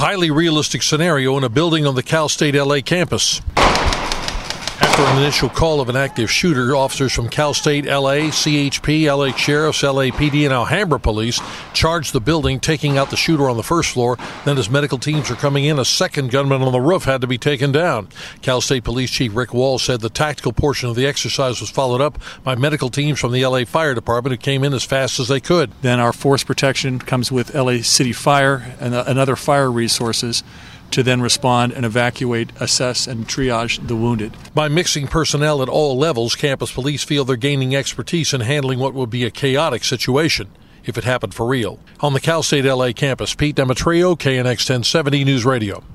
highly realistic scenario in a building on the Cal State LA campus. After an initial call of an active shooter, officers from Cal State, LA, CHP, LA Sheriff's, LAPD, and Alhambra Police charged the building, taking out the shooter on the first floor. Then as medical teams were coming in, a second gunman on the roof had to be taken down. Cal State Police Chief Rick Wall said the tactical portion of the exercise was followed up by medical teams from the LA Fire Department who came in as fast as they could. Then our force protection comes with LA City Fire and other fire resources to then respond and evacuate, assess, and triage the wounded. By mixing personnel at all levels, campus police feel they're gaining expertise in handling what would be a chaotic situation if it happened for real. On the Cal State LA campus, Pete Demetrio, KNX 1070 News Radio.